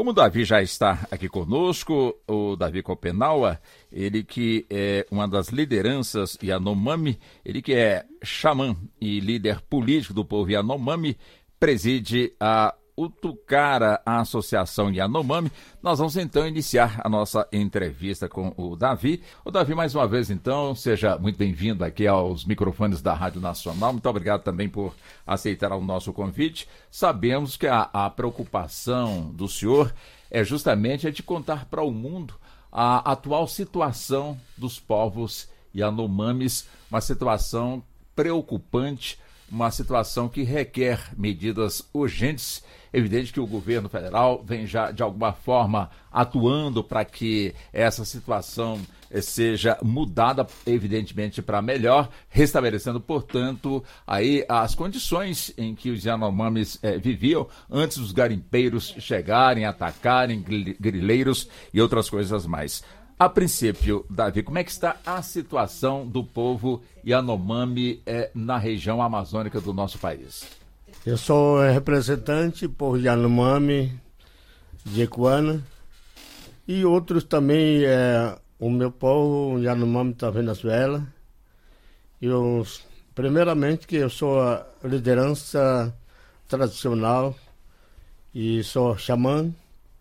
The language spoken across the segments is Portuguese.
Como o Davi já está aqui conosco, o Davi Copenaua, ele que é uma das lideranças Yanomami, ele que é xamã e líder político do povo Yanomami, preside a Utucara, a Associação Yanomami. Nós vamos então iniciar a nossa entrevista com o Davi. O Davi, mais uma vez então, seja muito bem-vindo aqui aos microfones da Rádio Nacional. Muito obrigado também por aceitar o nosso convite. Sabemos que a preocupação do senhor é justamente a de contar para o mundo a atual situação dos povos Yanomamis, uma situação preocupante, uma situação que requer medidas urgentes. Evidente que o governo federal vem já, de alguma forma, atuando para que essa situação seja mudada, evidentemente, para melhor, restabelecendo, portanto, aí as condições em que os Yanomamis viviam antes dos garimpeiros chegarem, atacarem, grileiros e outras coisas mais. A princípio, Davi, como é que está a situação do povo Yanomami na região amazônica do nosso país? Eu sou representante do povo Yanomami, de Ecuana, e outros também, o meu povo Yanomami da Venezuela. Primeiramente, que eu sou a liderança tradicional e sou xamã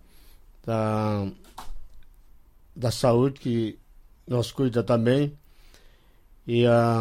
da saúde, que nós cuida também. E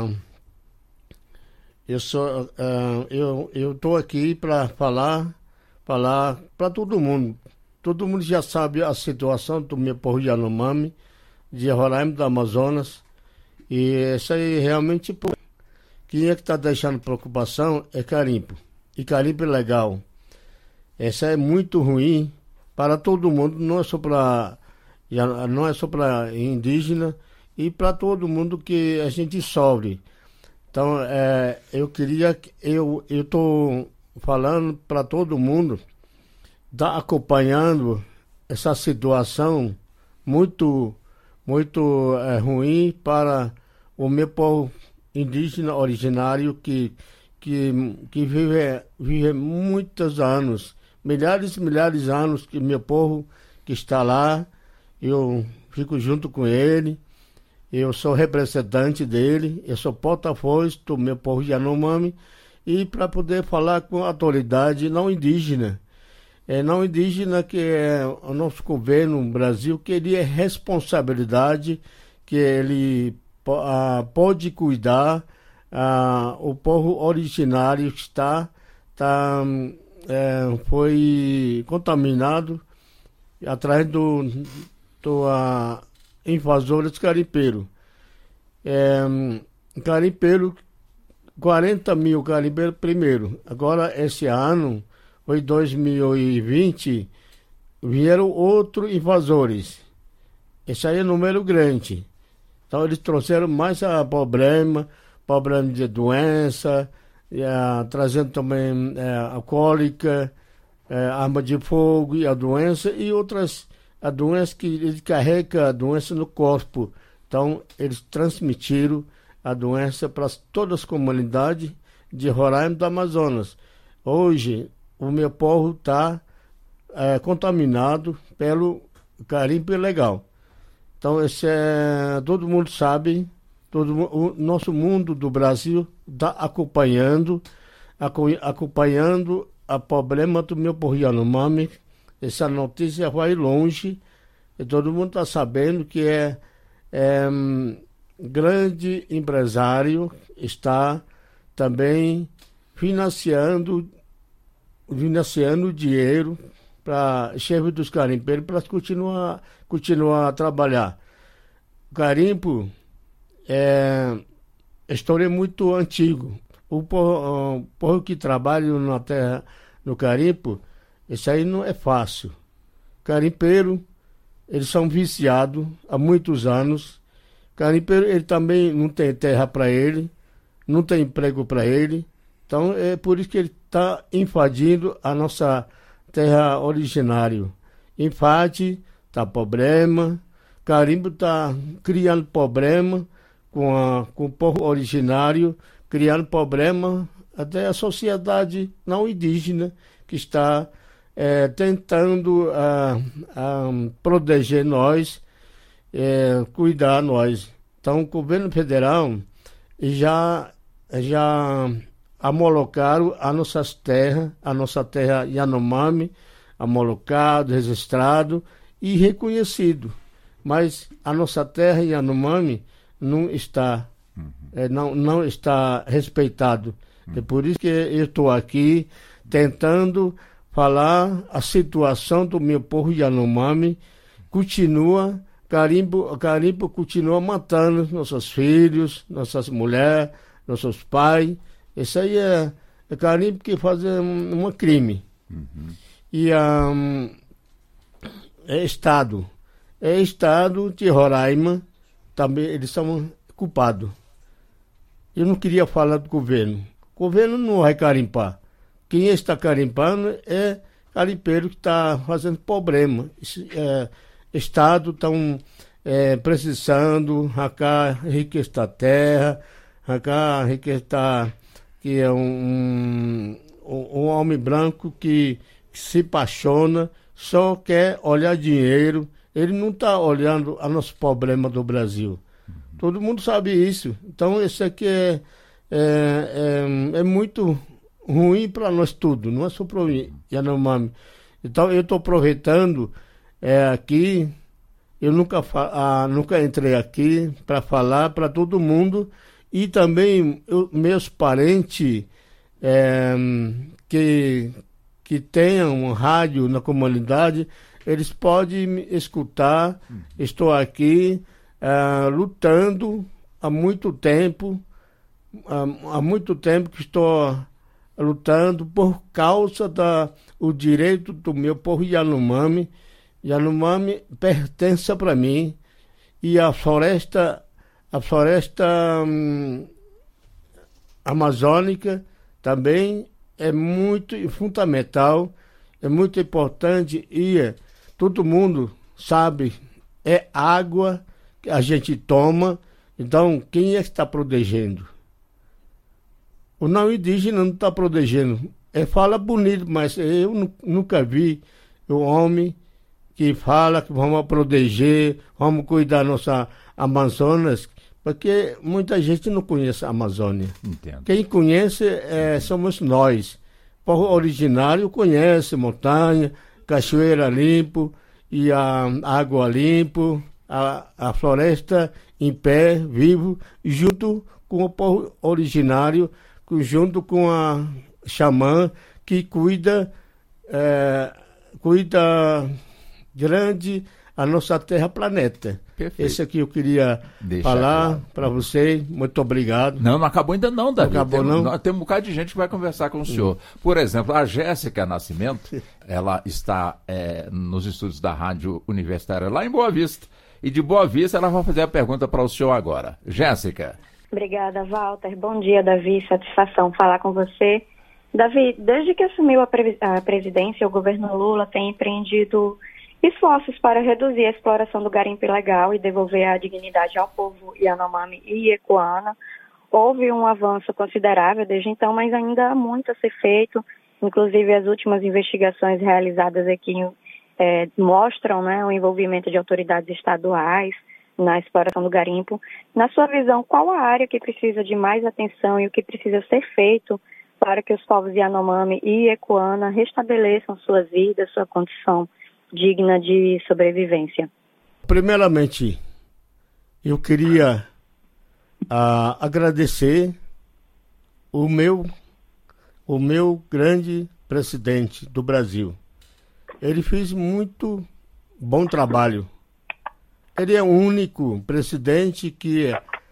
eu estou aqui para falar para todo mundo. Todo mundo já sabe a situação do meu povo Yanomami, de Roraima, do Amazonas. E isso aí realmente, quem é que está deixando preocupação é garimpo. E garimpo ilegal. Isso é muito ruim para todo mundo, não é só para indígena, e para todo mundo que a gente sofre. Então, eu estou falando para todo mundo, está acompanhando essa situação muito, muito ruim para o meu povo indígena originário que vive muitos anos, milhares e milhares de anos, que meu povo que está lá, eu fico junto com ele. Eu sou representante dele, eu sou porta-voz do meu povo Yanomami, e para poder falar com a autoridade não indígena. Não indígena, que é o nosso governo no Brasil, que ele é responsabilidade, que ele pode cuidar o povo originário que foi contaminado através do invasores garimpeiros. Garimpeiro, 40 mil garimpeiros primeiro. Agora, esse ano, foi 2020, vieram outros invasores. Esse aí é um número grande. Então, eles trouxeram mais problema de doença, trazendo também a cólica, arma de fogo e a doença, e outras. A doença que ele carrega, a doença no corpo. Então, eles transmitiram a doença para todas as comunidades de Roraima e do Amazonas. Hoje, o meu povo está contaminado pelo garimpo ilegal. Então, todo mundo sabe, o nosso mundo do Brasil está acompanhando o problema do meu povo Yanomami. Essa notícia vai longe, e todo mundo está sabendo que grande empresário está também financiando dinheiro para chefe dos garimpeiros para continuar a trabalhar. O garimpo história muito antiga. O povo que trabalha na terra, no garimpo, isso aí não é fácil. Garimpeiro, eles são viciados há muitos anos. Garimpeiro, ele também não tem terra para ele, não tem emprego para ele. Então, é por isso que ele está invadindo a nossa terra originária. Invade, está problema. Garimpo está criando problema com o povo originário, criando problema até a sociedade não indígena que está tentando proteger nós, cuidar nós. Então, o governo federal já homologaram a nossa terra Yanomami, homologado, registrado e reconhecido. Mas a nossa terra Yanomami não está, não está respeitado. É por isso que eu estou aqui tentando falar a situação do meu povo Yanomami. Garimpo continua matando nossos filhos, nossas mulheres, nossos pais. Isso aí é garimpo que faz um crime. E é Estado de Roraima, também eles são culpados. Eu não queria falar do governo. O governo não vai garimpar. Quem está garimpando é garimpeiro que está fazendo problema. Estado estão precisando enriquecer a terra, enriquecer, que é um homem branco que se apaixona, só quer olhar dinheiro. Ele não está olhando a nosso problema do Brasil. Todo mundo sabe isso. Então, isso aqui é muito ruim para nós tudo, não é só para o Yanomami. Então, eu estou aproveitando aqui, eu nunca entrei aqui para falar para todo mundo, e também meus parentes que tenham um rádio na comunidade, eles podem me escutar. Estou aqui lutando há muito tempo que estou lutando por causa do direito do meu povo Yanomami. Yanomami pertence para mim, e a floresta amazônica também é muito fundamental, é muito importante, e todo mundo sabe, é água que a gente toma. Então, quem é que está protegendo? O não indígena não está protegendo. Fala bonito, mas eu nunca vi o homem que fala que vamos proteger, vamos cuidar da nossa Amazonas, porque muita gente não conhece a Amazônia. Entendo. Quem conhece somos nós. O povo originário conhece montanha, cachoeira limpo, e a água limpo, a floresta em pé, vivo, junto com o povo originário, junto com a xamã que cuida grande a nossa terra, planeta. Perfeito. Esse aqui eu queria falar para você. Muito obrigado. Não acabou ainda não, Davi. Não acabou, não? Tem um bocado de gente que vai conversar com o senhor. Por exemplo, a Jéssica Nascimento, ela está nos estúdios da Rádio Universitária lá em Boa Vista. E de Boa Vista ela vai fazer a pergunta para o senhor agora. Jéssica. Obrigada, Walter. Bom dia, Davi. Satisfação falar com você. Davi, desde que assumiu a presidência, o governo Lula tem empreendido esforços para reduzir a exploração do garimpo ilegal e devolver a dignidade ao povo Yanomami e Ecoana. Houve um avanço considerável desde então, mas ainda há muito a ser feito. Inclusive, as últimas investigações realizadas aqui mostram, o envolvimento de autoridades estaduais na exploração do garimpo. Na sua visão, qual a área que precisa de mais atenção e o que precisa ser feito para que os povos Yanomami e Ecoana restabeleçam suas vidas, sua condição digna de sobrevivência? Primeiramente, eu queria agradecer o meu grande presidente do Brasil. Ele fez muito bom trabalho. Ele é o único presidente que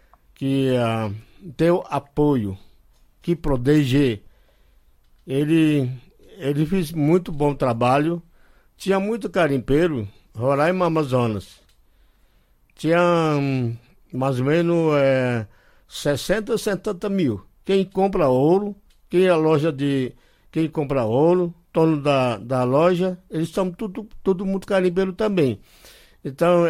deu apoio, que protege. Ele fez muito bom trabalho. Tinha muito garimpeiro, Roraima, Amazonas. Tinha mais ou menos 60, 70 mil. Quem compra ouro, quem compra ouro, dono da loja, eles são todo muito garimpeiro também. Então,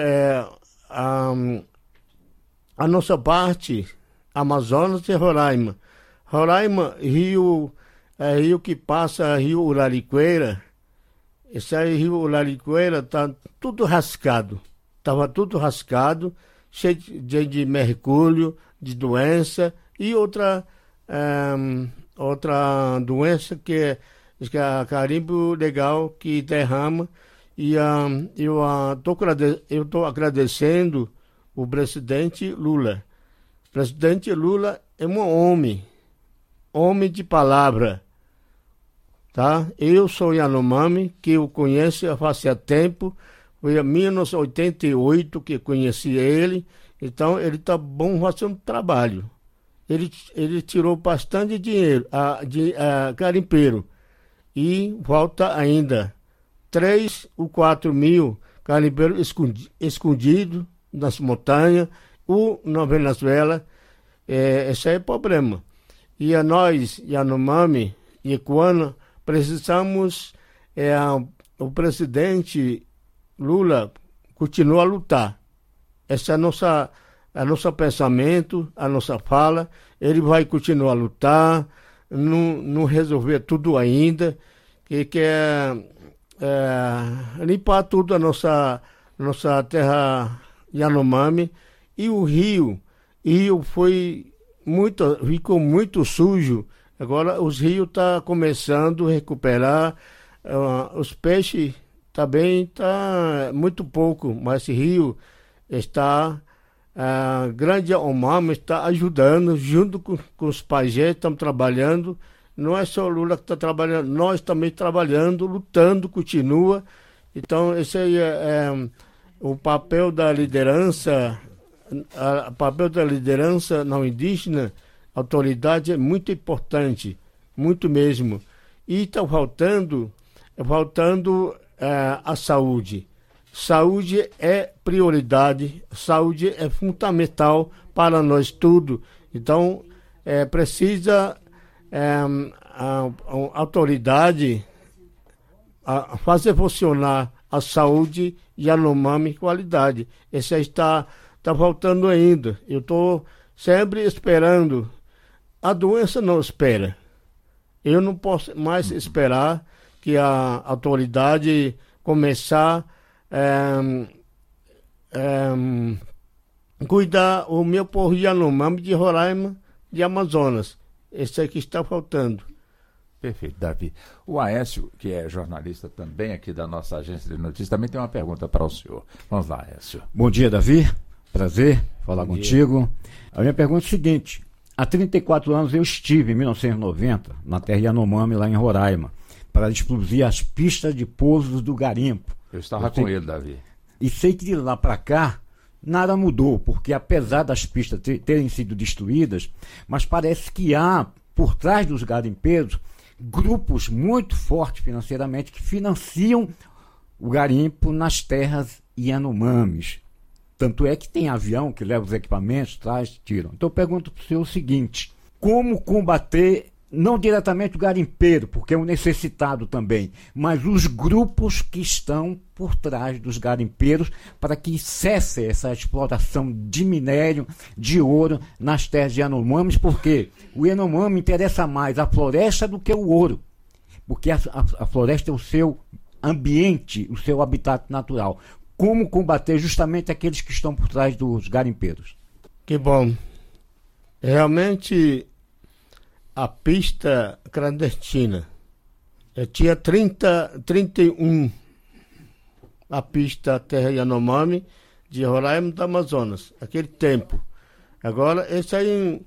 a nossa parte, Amazonas e Roraima. Roraima, rio que passa, rio Urariqueira, Esse aí, Rio Laricoeira, tá tudo rascado. Estava tudo rascado, cheio de mergulho, de doença e outra doença que é carimbo legal que derrama. E eu estou agradecendo o presidente Lula. O presidente Lula é um homem de palavra. Tá? Eu sou Yanomami, que eu conheço fazia tempo, foi em 1988 que conheci ele, então ele está bom fazendo trabalho. Ele tirou bastante dinheiro de garimpeiro e falta ainda 3 ou 4 mil garimpeiros escondidos nas montanhas ou na Venezuela. Esse é o problema. E a nós, Yanomami e Equana, precisamos, o presidente Lula continua a lutar. Esse é nosso pensamento, a nossa fala. Ele vai continuar a lutar, não resolver tudo ainda, que quer limpar tudo a nossa terra Yanomami. E o rio ficou muito sujo. Agora os rios estão começando a recuperar, os peixes também está muito pouco, mas esse rio está, Grande Yanomami está ajudando, junto com os pajés, estamos trabalhando. Não é só o Lula que está trabalhando, nós também trabalhando, lutando, continua. Então esse aí é o papel da liderança, não indígena. A autoridade é muito importante, muito mesmo. E está faltando a saúde. Saúde é prioridade, saúde é fundamental para nós tudo. Então, precisa a autoridade fazer funcionar a saúde Yanomami qualidade. Esse aí está faltando ainda. Eu estou sempre esperando. A doença não espera. Eu não posso mais esperar que a autoridade começar cuidar o meu povo Yanomami de Roraima, de Amazonas. Esse aqui está faltando. Perfeito, Davi. O Aécio, que é jornalista também aqui da nossa agência de notícias, também tem uma pergunta para o senhor. Vamos lá, Aécio. Bom dia, Davi. Prazer falar contigo. A minha pergunta é a seguinte. Há 34 anos eu estive, em 1990, na terra Yanomami, lá em Roraima, para explodir as pistas de pousos do garimpo. Eu estava com ele, Davi. E sei que de lá para cá, nada mudou, porque apesar das pistas terem sido destruídas, mas parece que há, por trás dos garimpeiros, grupos muito fortes financeiramente que financiam o garimpo nas terras Yanomamis. Tanto é que tem avião que leva os equipamentos, traz, tiram. Então eu pergunto para o senhor o seguinte: como combater, não diretamente o garimpeiro, porque é um necessitado também, mas os grupos que estão por trás dos garimpeiros para que cesse essa exploração de minério, de ouro nas terras de Yanomamis, porque o Yanomami interessa mais a floresta do que o ouro, porque a floresta é o seu ambiente, o seu habitat natural. Como combater justamente aqueles que estão por trás dos garimpeiros? Que bom. Realmente, a pista clandestina, eu tinha 31 a pista Terra Yanomami de Roraima do Amazonas, aquele tempo. Agora, esse aí,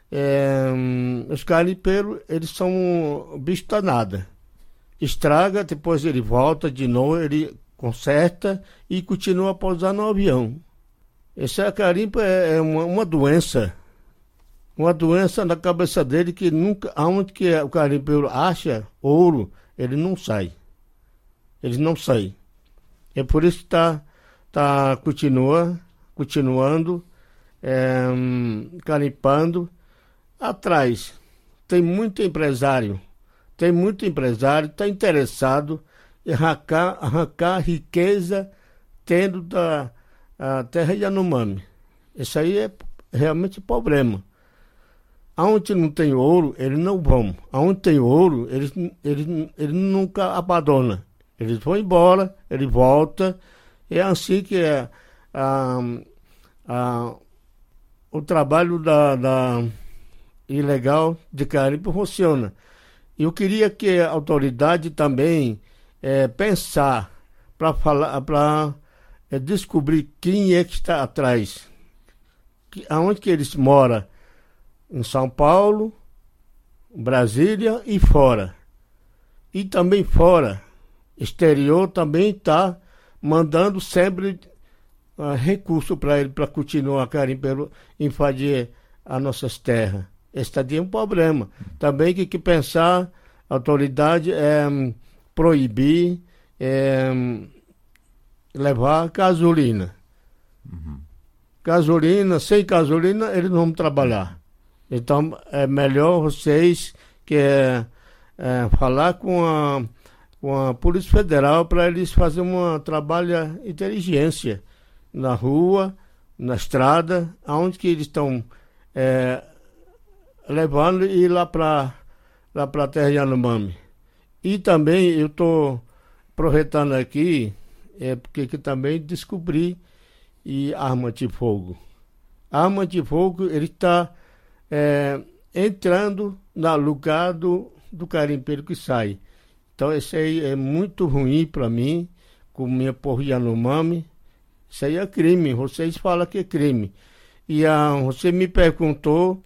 os garimpeiros, eles são bicho danado. Estraga, depois ele volta de novo, ele conserta e continua a pousar no avião. Esse garimpo é uma doença. Uma doença na cabeça dele que nunca, aonde que o garimpeiro acha ouro, ele não sai. Eles não saem. É por isso que tá continuando, garimpando. Atrás, tem muito empresário está interessado em arrancar riqueza tendo da terra Yanomami. Isso aí é realmente problema. Aonde não tem ouro, eles não vão. Aonde tem ouro, eles nunca abandonam. Eles vão embora, ele volta. É assim que o trabalho da ilegal de garimpo funciona. Eu queria que a autoridade também pensar para descobrir quem é que está atrás. Aonde que eles moram? Em São Paulo, Brasília e fora. E também fora, exterior também está mandando sempre recurso para ele, para continuar garimpando, invadir as nossas terras. Esse é um problema. Também que pensar, a autoridade proibir levar gasolina. Gasolina, sem gasolina, eles não vão trabalhar. Então, é melhor vocês falar com a Polícia Federal para eles fazerem um trabalho de inteligência na rua, na estrada, aonde que eles estão levando e lá para a terra de Yanomami. E também eu estou aproveitando aqui, porque que também descobri arma de fogo. Arma de fogo, ele está entrando no lugar do garimpeiro que sai. Então, isso aí é muito ruim para mim, com minha povo Yanomami. Isso aí é crime, vocês falam que é crime. E você me perguntou,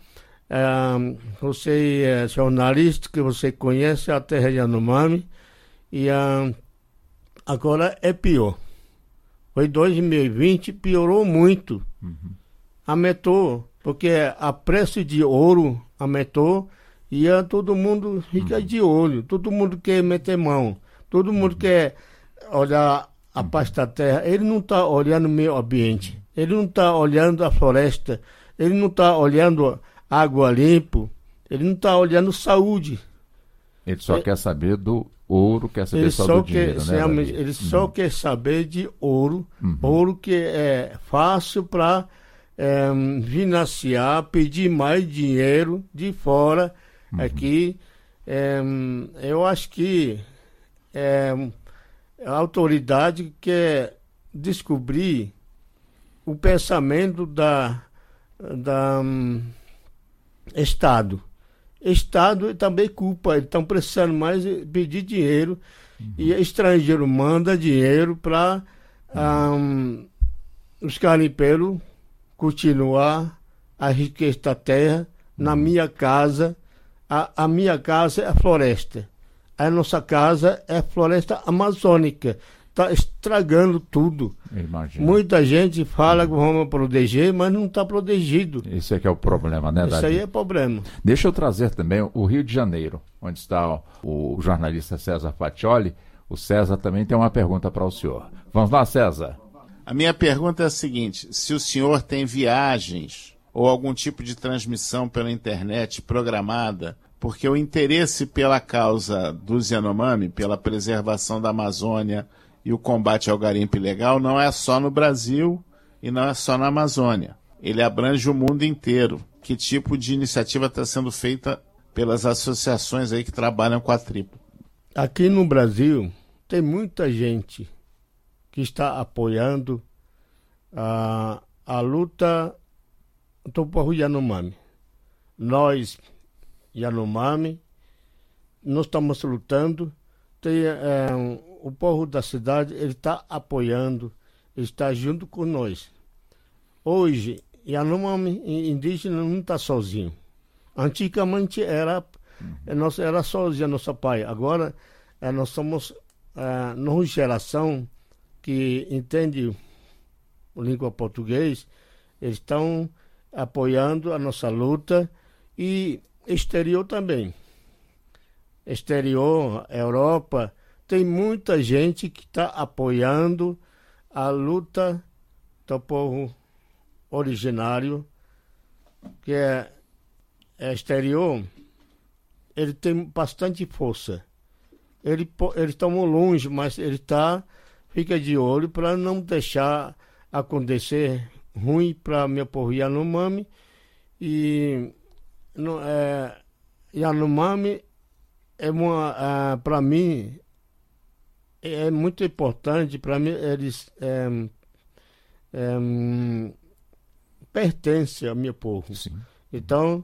você é jornalista, que você conhece a terra de Yanomami, e agora é pior. Foi 2020, piorou muito. Aumentou, porque a preço de ouro aumentou e todo mundo fica de olho, todo mundo quer meter mão, todo mundo quer olhar a paz da terra. Ele não está olhando o meio ambiente, ele não está olhando a floresta, ele não está olhando água limpa, ele não está olhando saúde. Ele só quer saber do ouro, quer saber só do dinheiro, né? Ele só quer saber de ouro, ouro que é fácil para financiar, pedir mais dinheiro de fora aqui. Eu acho que a autoridade quer descobrir o pensamento da Estado. Estado também culpa, eles estão precisando mais pedir dinheiro e estrangeiro manda dinheiro para os garimpeiros continuar a riqueza da terra. Na minha casa, a minha casa é a floresta, a nossa casa é a floresta amazônica, está estragando tudo. Muita gente fala que vamos proteger, mas não está protegido. Esse é que é o problema, né, Davi? Isso aí é problema. Deixa eu trazer também o Rio de Janeiro, onde está o jornalista César Faccioli. O César também tem uma pergunta para o senhor. Vamos lá, César. A minha pergunta é a seguinte: se o senhor tem viagens ou algum tipo de transmissão pela internet programada, porque o interesse pela causa dos Yanomami, pela preservação da Amazônia e o combate ao garimpo ilegal não é só no Brasil e não é só na Amazônia. Ele abrange o mundo inteiro. Que tipo de iniciativa está sendo feita pelas associações aí que trabalham com a tribo? Aqui no Brasil tem muita gente que está apoiando a luta do povo Yanomami. Nós, Yanomami, nós estamos lutando. Tem o povo da cidade, ele está apoiando, ele está junto com nós. Hoje, Yanomami indígena não está sozinho. Antigamente era sozinho nosso pai. Agora nós somos nova geração que entende a língua português. Eles estão apoiando a nossa luta e exterior também. Exterior, Europa, tem muita gente que está apoiando a luta do povo originário, que é exterior. Ele tem bastante força. Eles estão longe, mas ele fica de olho para não deixar acontecer ruim para meu povo Yanomami. E Yanomami para mim, é muito importante para mim, eles pertencem ao meu povo. Sim. Então,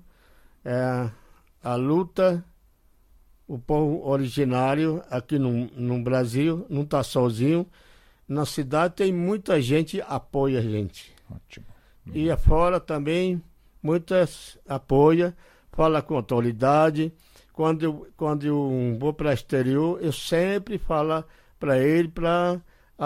a luta, o povo originário aqui no Brasil não está sozinho. Na cidade tem muita gente que apoia a gente. Ótimo. E afora também, muitas apoiam, fala com autoridade. Quando eu vou para o exterior, eu sempre falo para ele para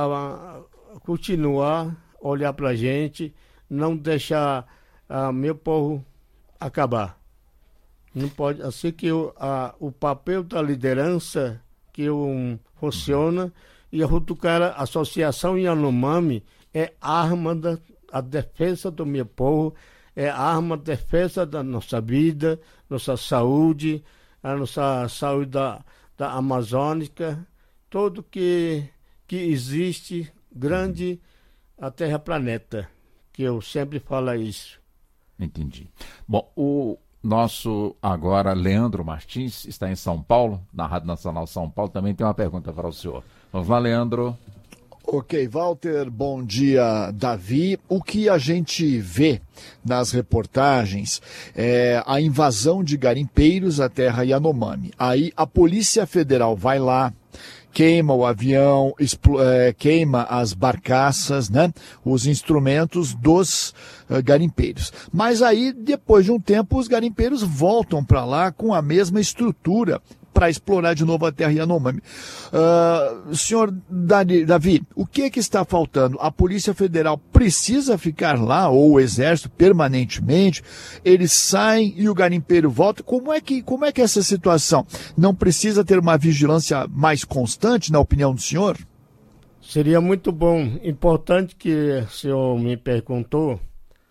continuar a olhar para a gente, não deixar meu povo acabar. Não pode, assim que o papel da liderança que funciona, e a Rutucara Associação Yanomami é arma da defesa do meu povo, é arma da defesa da nossa vida, nossa saúde, a nossa saúde da Amazônica, tudo que existe, grande, a Terra Planeta, que eu sempre falo isso. Entendi. Bom, o nosso agora Leandro Martins está em São Paulo, na Rádio Nacional São Paulo, também tem uma pergunta para o senhor. Vamos lá, Leandro. Ok, Walter, bom dia, Davi. O que a gente vê nas reportagens é a invasão de garimpeiros à terra Yanomami. Aí a Polícia Federal vai lá, queima o avião, queima as barcaças, né? Os instrumentos dos garimpeiros. Mas aí, depois de um tempo, os garimpeiros voltam para lá com a mesma estrutura para explorar de novo a terra Yanomami. Senhor Davi, o que está faltando? A Polícia Federal precisa ficar lá, ou o Exército, permanentemente? Eles saem e o garimpeiro volta? Como é que é essa situação? Não precisa ter uma vigilância mais constante, na opinião do senhor? Seria muito bom. Importante que o senhor me perguntou.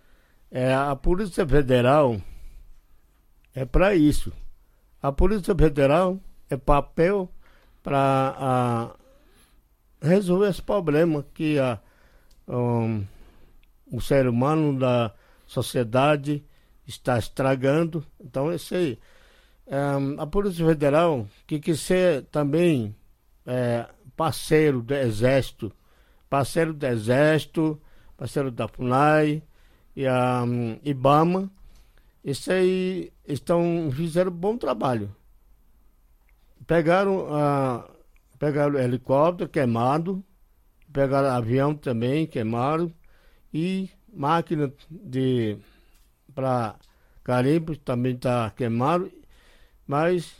A Polícia Federal é para isso. A Polícia Federal é papel para resolver esse problema que o ser humano da sociedade está estragando. Então, esse aí. A Polícia Federal que ser também parceiro do Exército, parceiro da FUNAI e a IBAMA. Isso aí fizeram bom trabalho. Pegaram helicóptero queimado, pegaram avião também queimado e máquina para garimpo também está queimado, mas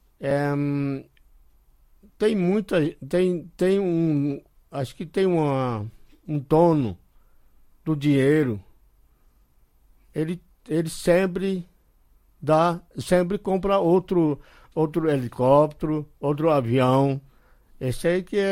acho que tem um dono do dinheiro. Ele sempre compra outro helicóptero, outro avião. Esse aí que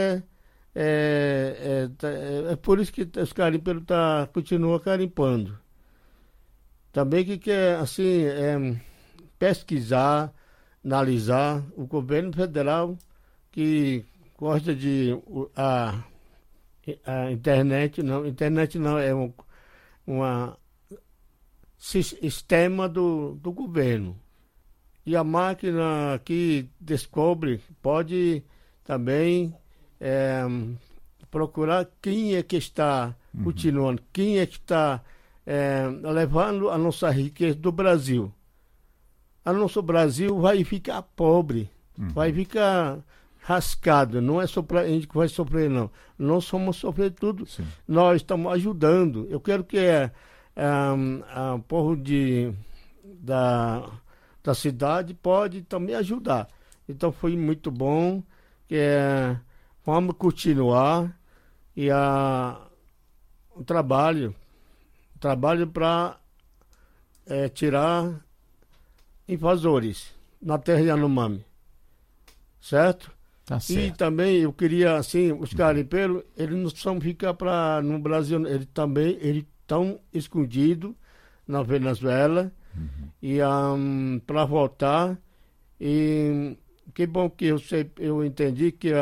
é por isso que os garimpeiros continuam garimpando. Também que quer assim pesquisar, analisar o governo federal que gosta de a internet não é uma sistema do governo. E a máquina que descobre pode também procurar quem é que está continuando, quem é que está levando a nossa riqueza do Brasil. O nosso Brasil vai ficar pobre, vai ficar rascado. Não é só para a gente que vai sofrer, não. Nós somos sofrer tudo. Sim. Nós estamos ajudando. Eu quero que o povo da cidade pode também ajudar. Então foi muito bom que vamos continuar e o trabalho para tirar invasores na terra Yanomami, certo? Tá certo. E também eu queria assim, os garimpeiros, eles não são ficar no Brasil, eles estão escondidos na Venezuela. E para voltar, e que bom que eu entendi que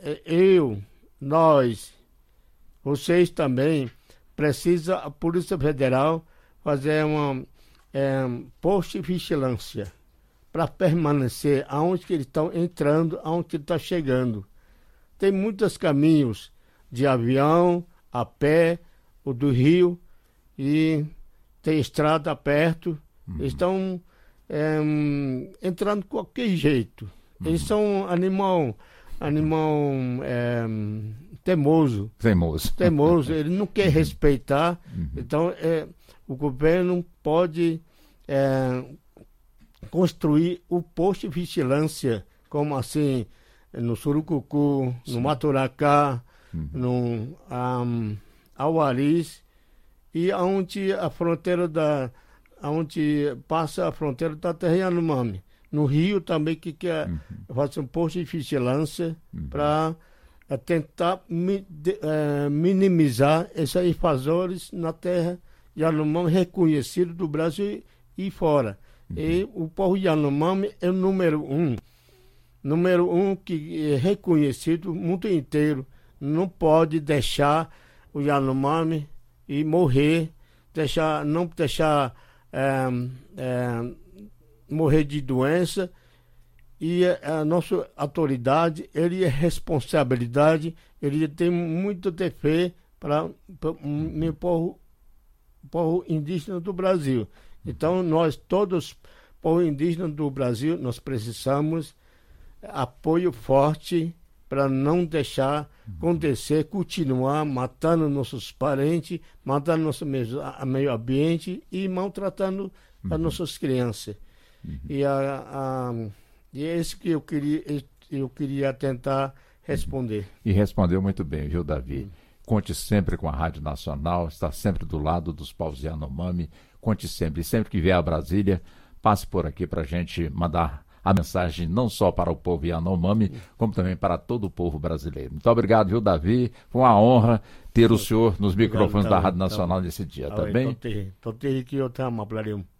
vocês também precisa a Polícia Federal fazer uma posto de vigilância para permanecer aonde que eles estão entrando, aonde que eles estão chegando, tem muitos caminhos de avião, a pé, o do rio, e tem estrada perto. Eles estão entrando de qualquer jeito. Eles são animal teimoso. Teimoso, ele não quer respeitar. Então, o governo pode construir o posto de vigilância, como assim, no Surucucu, no Maturacá, no Auaris, e onde passa a fronteira da terra Yanomami. No Rio também, que quer fazer um posto de vigilância para tentar minimizar esses invasores na terra Yanomami, reconhecido do Brasil e fora. E o povo Yanomami é o número um que é reconhecido no mundo inteiro. Não pode deixar o Yanomami e morrer, não deixar morrer de doença. E a nossa autoridade, ele é responsabilidade, ele tem muito dever para o povo indígena do Brasil. Então, nós todos, povo indígena do Brasil, nós precisamos apoio forte para não deixar acontecer, continuar matando nossos parentes, matando nosso meio ambiente e maltratando as nossas crianças. E é isso que eu queria tentar responder. E respondeu muito bem, viu, Davi? Conte sempre com a Rádio Nacional, está sempre do lado dos povos Yanomami. Conte sempre. E sempre que vier a Brasília, passe por aqui para a gente mandar a mensagem não só para o povo Yanomami, como também para todo o povo brasileiro. Muito obrigado, viu, Davi? Foi uma honra ter o senhor nos microfones da Rádio Nacional nesse dia, tá bem? Tô te que eu te amo,